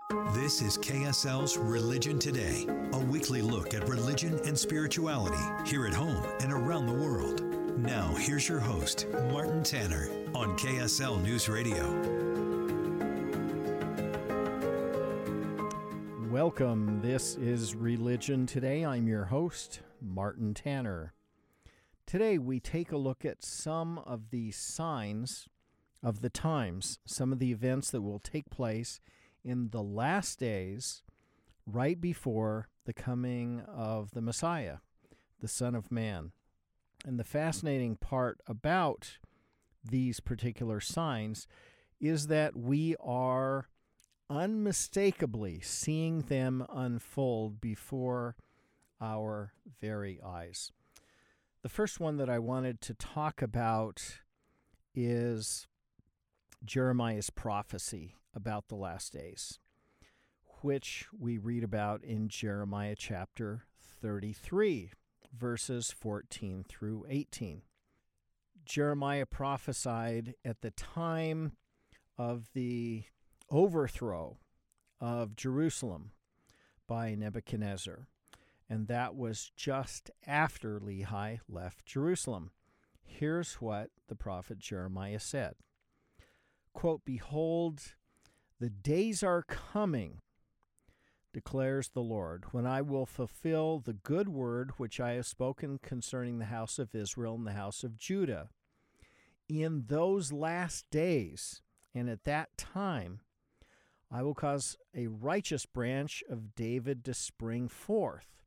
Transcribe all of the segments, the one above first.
This is KSL's Religion Today, a weekly look at religion and spirituality here at home and around the world. Now, here's your host, Martin Tanner, on KSL News Radio. Welcome. This is Religion Today. I'm your host, Martin Tanner. Today, we take a look at some of the signs of the times, some of the events that will take place in the last days, right before the coming of the Messiah, the Son of Man. And the fascinating part about these particular signs is that we are unmistakably seeing them unfold before our very eyes. The first one that I wanted to talk about is Jeremiah's prophecy about the last days, which we read about in Jeremiah chapter 33, verses 14 through 18. Jeremiah prophesied at the time of the overthrow of Jerusalem by Nebuchadnezzar, and that was just after Lehi left Jerusalem. Here's what the prophet Jeremiah said. Quote, "Behold, the days are coming, declares the Lord, when I will fulfill the good word which I have spoken concerning the house of Israel and the house of Judah. In those last days, and at that time, I will cause a righteous branch of David to spring forth.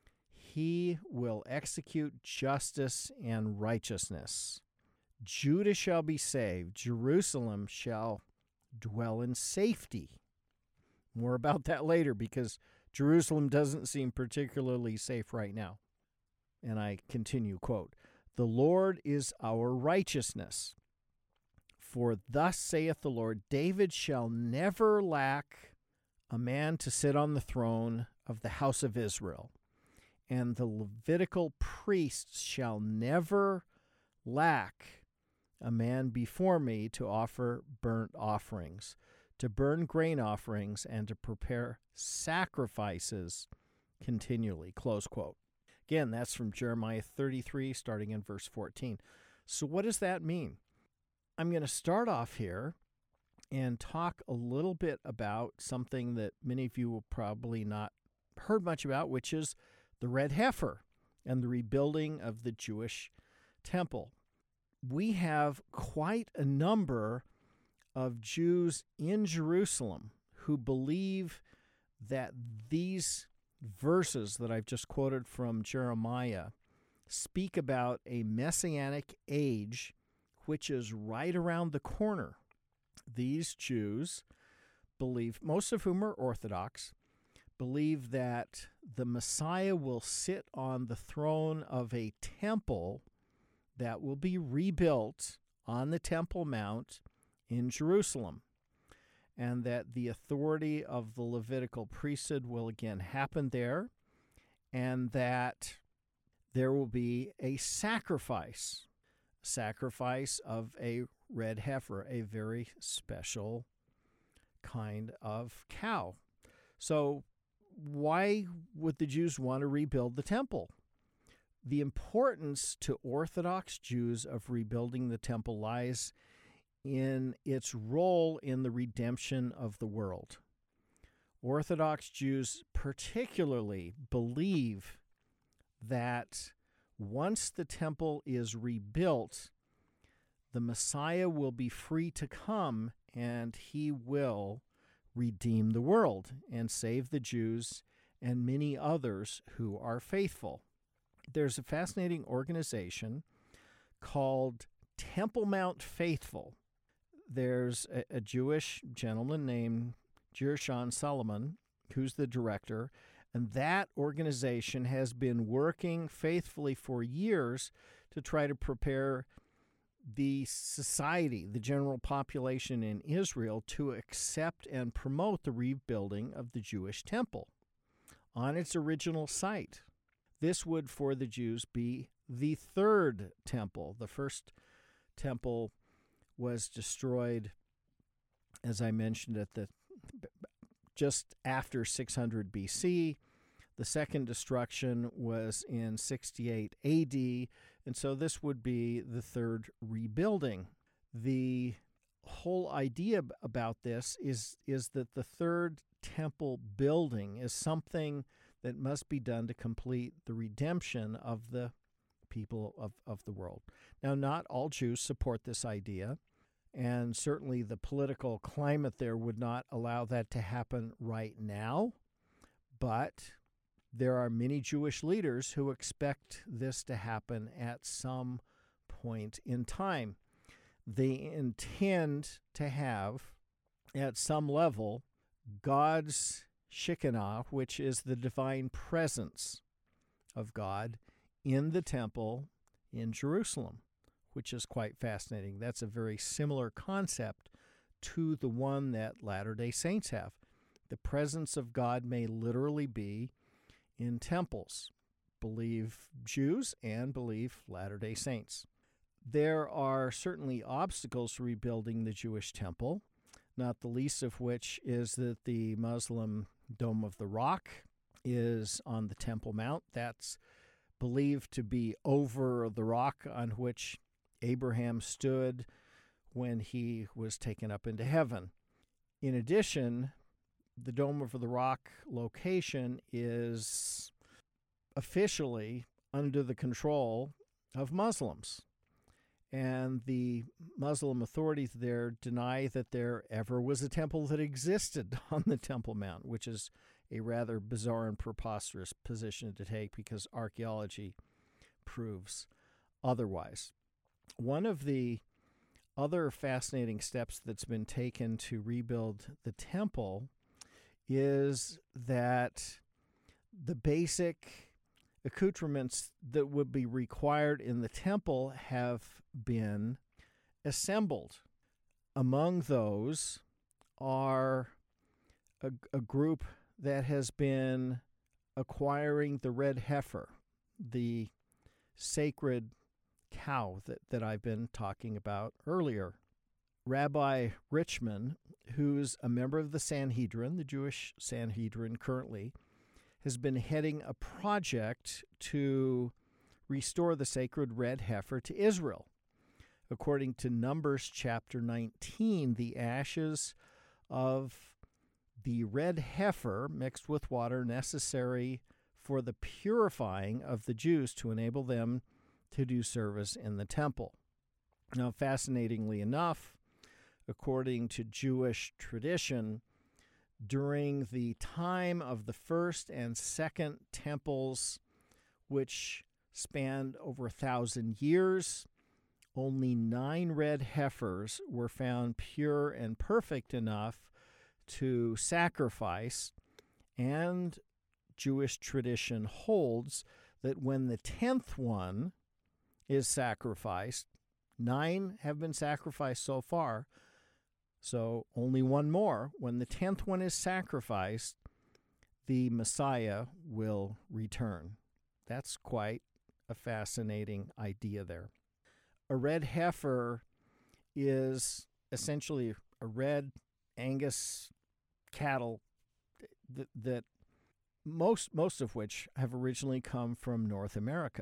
He will execute justice and righteousness. Judah shall be saved, Jerusalem shall dwell in safety." More about that later, because Jerusalem doesn't seem particularly safe right now. And I continue, quote, "The Lord is our righteousness. For thus saith the Lord, David shall never lack a man to sit on the throne of the house of Israel, and the Levitical priests shall never lack a man before me to offer burnt offerings, to burn grain offerings, and to prepare sacrifices continually." Close quote. Again, that's from Jeremiah 33, starting in verse 14. So what does that mean? I'm going to start off here and talk a little bit about something that many of you will probably not heard much about, which is the red heifer and the rebuilding of the Jewish temple. We have quite a number of Jews in Jerusalem who believe that these verses that I've just quoted from Jeremiah speak about a messianic age which is right around the corner. These Jews believe, most of whom are Orthodox, believe that the Messiah will sit on the throne of a temple that will be rebuilt on the Temple Mount in Jerusalem, and that the authority of the Levitical priesthood will again happen there, and that there will be a sacrifice of a red heifer, a very special kind of cow. So why would the Jews want to rebuild the temple? The importance to Orthodox Jews of rebuilding the temple lies in its role in the redemption of the world. Orthodox Jews particularly believe that once the temple is rebuilt, the Messiah will be free to come and he will redeem the world and save the Jews and many others who are faithful. There's a fascinating organization called Temple Mount Faithful. There's a Jewish gentleman named Gershon Solomon, who's the director, and that organization has been working faithfully for years to try to prepare the society, the general population in Israel, to accept and promote the rebuilding of the Jewish temple on its original site. This would, for the Jews, be the third temple. The first temple was destroyed, as I mentioned, at the just after 600 BC. The second destruction was in 68 AD, and so this would be the third rebuilding. The whole idea about this is that the third temple building is something that must be done to complete the redemption of the people of the world. Now, not all Jews support this idea, and certainly the political climate there would not allow that to happen right now, but there are many Jewish leaders who expect this to happen at some point in time. They intend to have, at some level, God's Shekinah, which is the divine presence of God, in the temple in Jerusalem, which is quite fascinating. That's a very similar concept to the one that Latter-day Saints have. The presence of God may literally be in temples, believe Jews and believe Latter-day Saints. There are certainly obstacles to rebuilding the Jewish temple, not the least of which is that the Muslim Dome of the Rock is on the Temple Mount. That's believed to be over the rock on which Abraham stood when he was taken up into heaven. In addition, the Dome of the Rock location is officially under the control of Muslims. And the Muslim authorities there deny that there ever was a temple that existed on the Temple Mount, which is a rather bizarre and preposterous position to take because archaeology proves otherwise. One of the other fascinating steps that's been taken to rebuild the temple is that the basic accoutrements that would be required in the temple have been assembled. Among those are a group that has been acquiring the red heifer, the sacred cow that I've been talking about earlier. Rabbi Richman, who's a member of the Sanhedrin, the Jewish Sanhedrin currently, has been heading a project to restore the sacred red heifer to Israel. According to Numbers chapter 19, the ashes of the red heifer mixed with water necessary for the purifying of the Jews to enable them to do service in the temple. Now, fascinatingly enough, according to Jewish tradition, during the time of the first and second temples, which spanned over 1,000 years, only 9 red heifers were found pure and perfect enough to sacrifice, and Jewish tradition holds that when the 10th one is sacrificed, 9 have been sacrificed so far, so only one more. When the 10th one is sacrificed, the Messiah will return. That's quite a fascinating idea there. A red heifer is essentially a red Angus cattle that most of which have originally come from North America.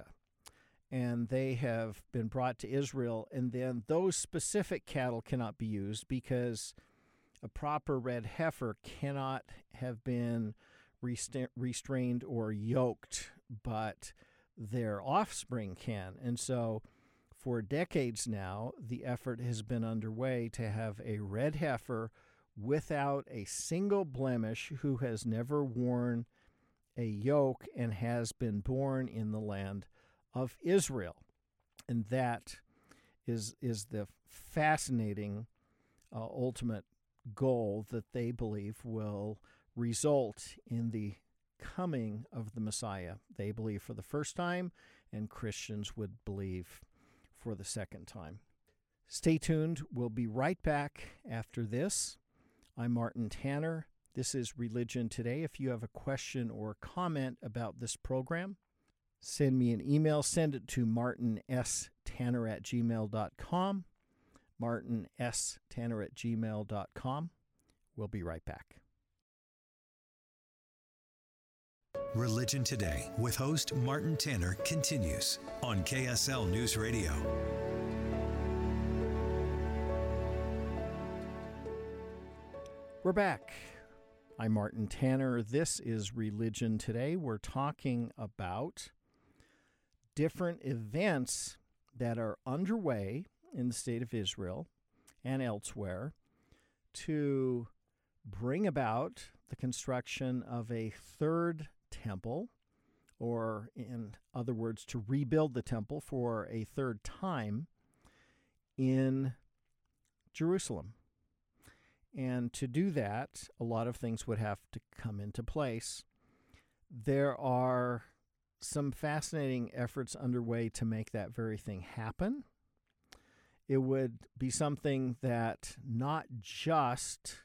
And they have been brought to Israel, and then those specific cattle cannot be used because a proper red heifer cannot have been restrained or yoked, but their offspring can. And so for decades now, the effort has been underway to have a red heifer without a single blemish who has never worn a yoke and has been born in the land of Israel. And that is the fascinating ultimate goal that they believe will result in the coming of the Messiah. They believe for the first time, and Christians would believe for the second time. Stay tuned. We'll be right back after this. I'm Martin Tanner. This is Religion Today. If you have a question or comment about this program, send me an email. Send it to martinstanner@gmail.com. martinstanner@gmail.com. We'll be right back. Religion Today with host Martin Tanner continues on KSL News Radio. We're back. I'm Martin Tanner. This is Religion Today. We're talking about different events that are underway in the state of Israel and elsewhere to bring about the construction of a third temple, or in other words, to rebuild the temple for a third time in Jerusalem. And to do that, a lot of things would have to come into place. There are some fascinating efforts underway to make that very thing happen. It would be something that not just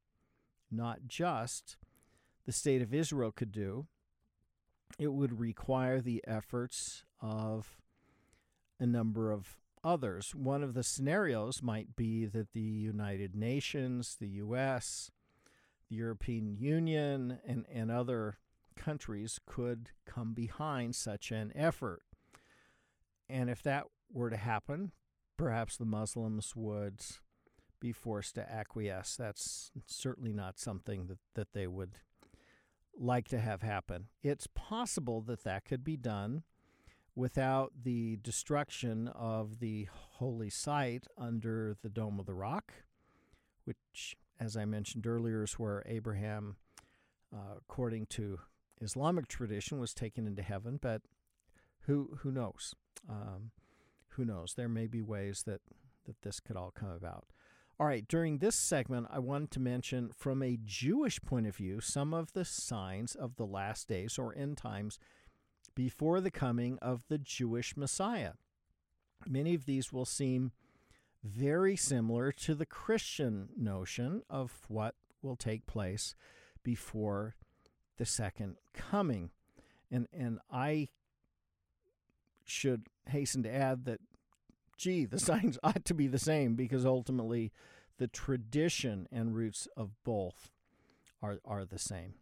the state of Israel could do. It would require the efforts of a number of others. One of the scenarios might be that the United Nations, the U.S., the European Union, and other countries could come behind such an effort. And if that were to happen, perhaps the Muslims would be forced to acquiesce. That's certainly not something that they would like to have happen. It's possible that that could be done without the destruction of the holy site under the Dome of the Rock, which, as I mentioned earlier, is where Abraham, according to Islamic tradition, was taken into heaven. But who knows? Who knows? There may be ways that this could all come about. All right, during this segment, I wanted to mention, from a Jewish point of view, some of the signs of the last days or end times before the coming of the Jewish Messiah. Many of these will seem very similar to the Christian notion of what will take place before the second coming. And I should hasten to add that, the signs ought to be the same, because ultimately the tradition and roots of both are the same.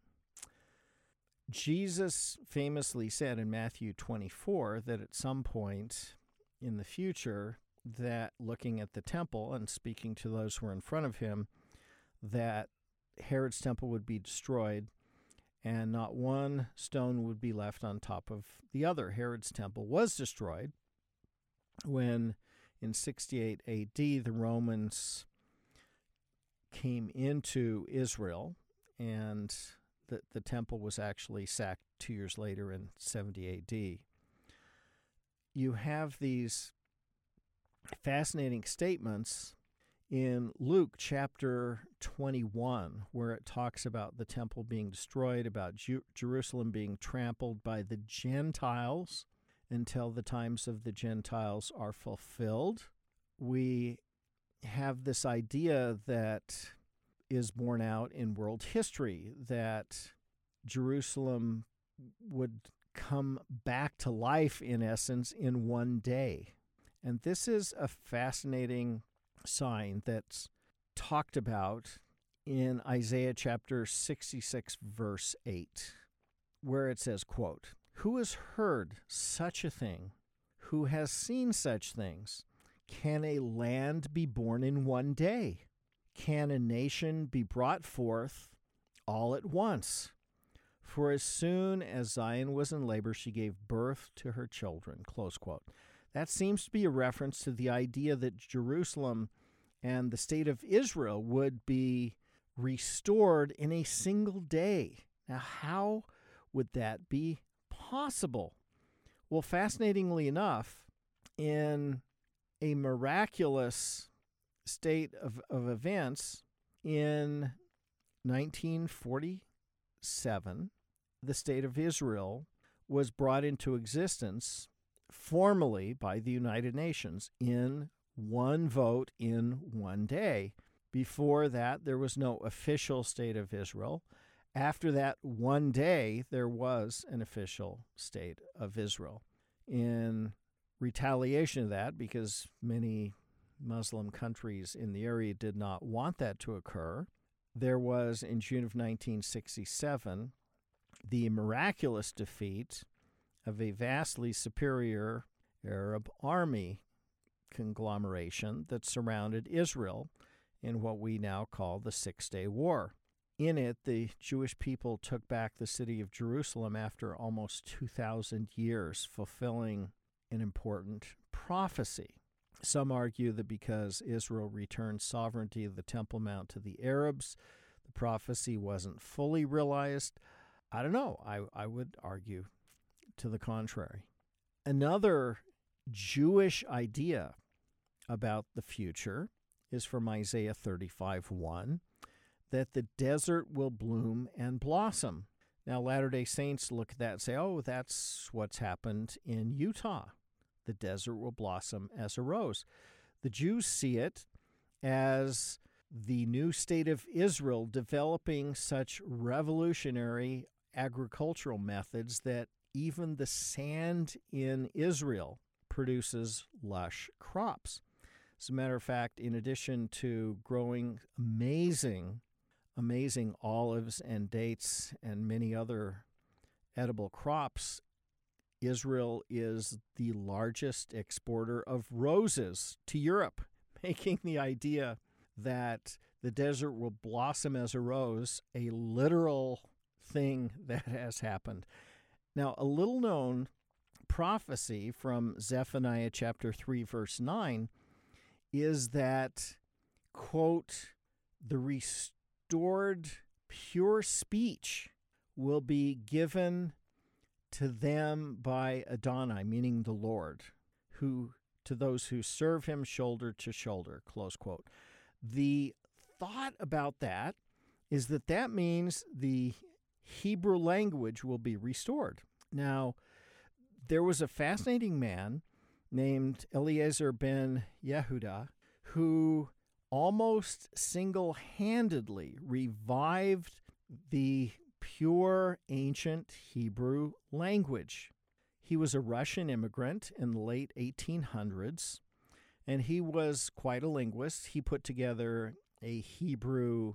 Jesus famously said in Matthew 24 that at some point in the future, that looking at the temple and speaking to those who were in front of him, that Herod's temple would be destroyed and not one stone would be left on top of the other. Herod's temple was destroyed when in 68 A.D. the Romans came into Israel, and the temple was actually sacked 2 years later in 70 A.D. You have these fascinating statements in Luke chapter 21, where it talks about the temple being destroyed, about Jerusalem being trampled by the Gentiles until the times of the Gentiles are fulfilled. We have this idea that is borne out in world history, that Jerusalem would come back to life, in essence, in one day. And this is a fascinating sign that's talked about in Isaiah chapter 66, verse 8, where it says, quote, "Who has heard such a thing? Who has seen such things? Can a land be born in one day? Can a nation be brought forth all at once? For as soon as Zion was in labor, she gave birth to her children." Close quote. That seems to be a reference to the idea that Jerusalem and the state of Israel would be restored in a single day. Now, how would that be possible? Well, fascinatingly enough, in a miraculous state of events, in 1947, the state of Israel was brought into existence formally by the United Nations in one vote in one day. Before that, there was no official state of Israel. After that one day, there was an official state of Israel. In retaliation of that, because many Muslim countries in the area did not want that to occur, there was, in June of 1967, the miraculous defeat of a vastly superior Arab army conglomeration that surrounded Israel in what we now call the Six-Day War. In it, the Jewish people took back the city of Jerusalem after almost 2,000 years, fulfilling an important prophecy. Some argue that because Israel returned sovereignty of the Temple Mount to the Arabs, the prophecy wasn't fully realized. I don't know. I would argue to the contrary. Another Jewish idea about the future is from Isaiah 35:1, that the desert will bloom and blossom. Now, Latter-day Saints look at that and say, oh, that's what's happened in Utah. The desert will blossom as a rose. The Jews see it as the new state of Israel developing such revolutionary agricultural methods that even the sand in Israel produces lush crops. As a matter of fact, in addition to growing amazing olives and dates and many other edible crops, Israel is the largest exporter of roses to Europe, making the idea that the desert will blossom as a rose a literal thing that has happened. Now, a little-known prophecy from Zephaniah chapter 3, verse 9, is that, quote, the restored pure speech will be given to them by Adonai, meaning the Lord, who to those who serve him shoulder to shoulder, close quote. The thought about that is that that means the Hebrew language will be restored. Now, there was a fascinating man named Eliezer ben Yehuda who almost single-handedly revived the pure ancient Hebrew language. He was a Russian immigrant in the late 1800s, and he was quite a linguist. He put together a Hebrew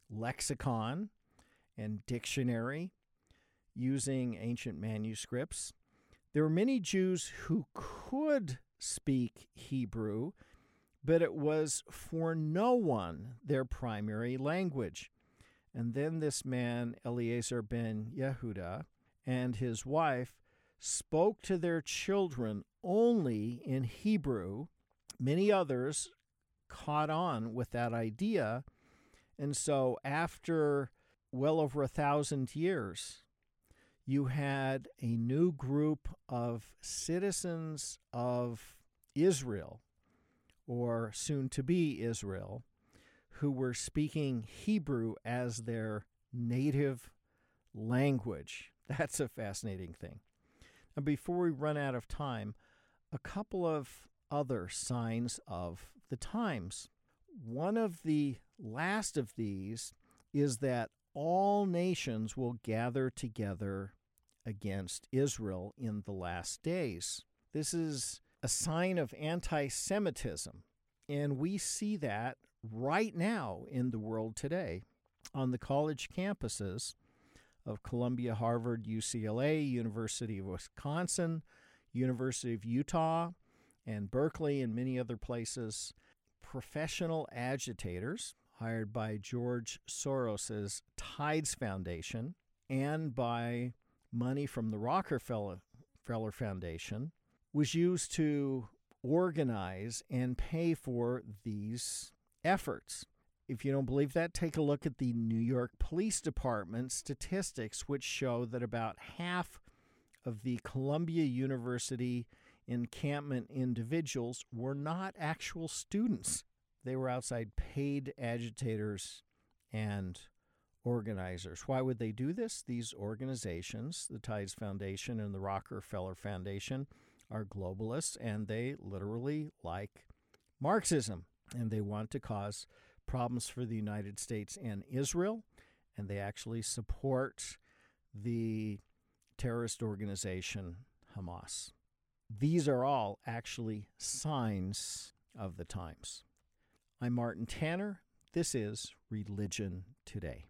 lexicon and dictionary using ancient manuscripts. There were many Jews who could speak Hebrew, but it was for no one their primary language. And then this man, Eliezer ben Yehuda, and his wife spoke to their children only in Hebrew. Many others caught on with that idea. And so after well over 1,000 years, you had a new group of citizens of Israel, or soon-to-be Israel, who were speaking Hebrew as their native language. That's a fascinating thing. Now, before we run out of time, a couple of other signs of the times. One of the last of these is that all nations will gather together against Israel in the last days. This is a sign of anti-Semitism, and we see that right now in the world today on the college campuses of Columbia, Harvard, UCLA, University of Wisconsin, University of Utah, and Berkeley, and many other places. Professional agitators hired by George Soros's Tides Foundation and by money from the Rockefeller Foundation was used to organize and pay for these efforts. If you don't believe that, take a look at the New York Police Department statistics, which show that about half of the Columbia University encampment individuals were not actual students. They were outside paid agitators and organizers. Why would they do this? These organizations, the Tides Foundation and the Rockefeller Foundation, are globalists, and they literally like Marxism, and they want to cause problems for the United States and Israel, and they actually support the terrorist organization Hamas. These are all actually signs of the times. I'm Martin Tanner. This is Religion Today.